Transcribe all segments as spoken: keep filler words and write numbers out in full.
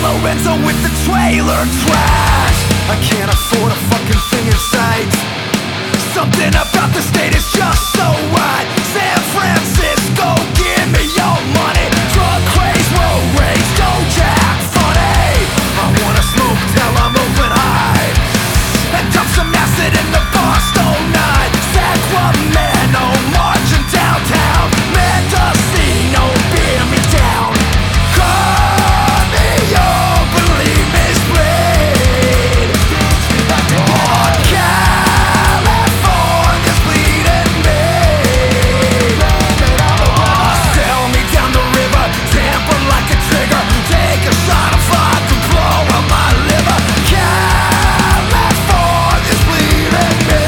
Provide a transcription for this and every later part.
Lorenzo with the trailer trash. I can't afford a fucking thing in sight. Something about the state is just so right. San Francisco, give me your money. Drug craze, road rage, go jack funny. I wanna smoke till I'm open high and dump some acid in the Boston night. Sacramento, marching downtown. Mendocino, beat me down. Call me open, leave me split. Oh, California's bleeding me. Oh, sail me down the river, tamper like a trigger. Take a shot of vodka, blow out my liver. California's bleeding me.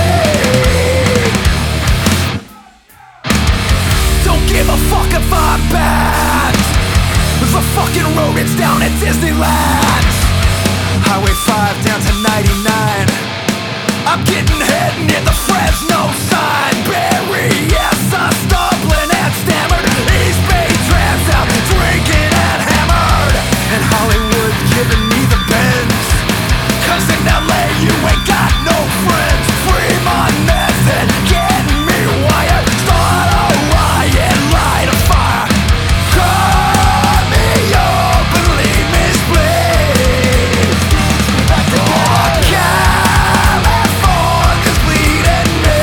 Don't give a fuck if I'm bad. The fucking rodents down at Disneyland. Highway five down to ninety-nine. I'm getting head near the Fresno sign. Berryessa, stumbling and stammered. East Bay drams out, drinking and hammered. And Hollywood giving me the bends. Cause in L A you ain't got no friends. Free my method, getting me wired. Start a riot, light a fire. Cut me open, leave me split. Oh, California's bleeding me.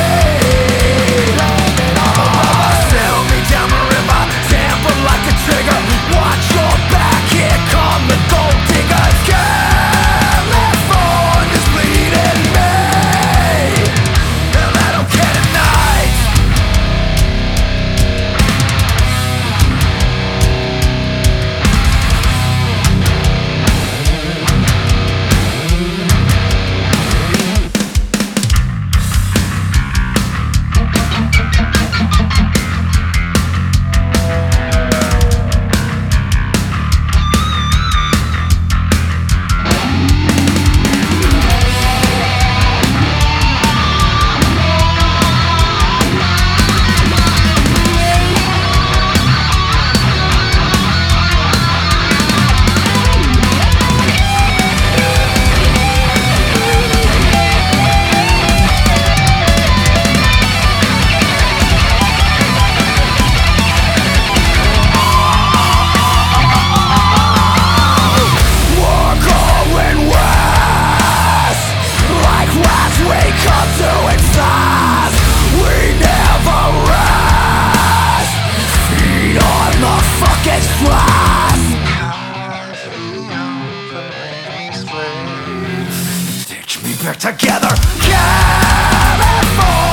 Sail me down the river, tamper like a trigger. Watch your back, here come the gold diggers. California's bleeding me. And I don't care tonight. We're going west. Like rats we come to exhaust. We never rest. Feed on the fucking stress. Stitch me back together. California.